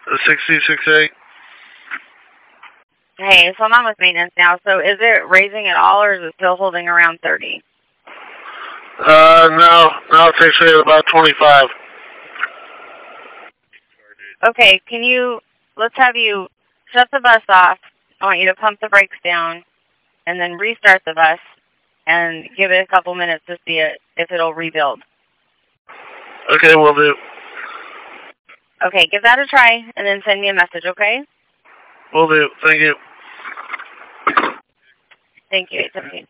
6068. Hey, so I'm on with maintenance now. So is it raising at all, or is it still holding around 30? Now it's actually at about 25. Okay, let's have you shut the bus off. I want you to pump the brakes down and then restart the bus and give it a couple minutes to see if it'll rebuild. Okay, will do. Okay, give that a try and then send me a message, okay? Will do. Thank you. Thank you, 817.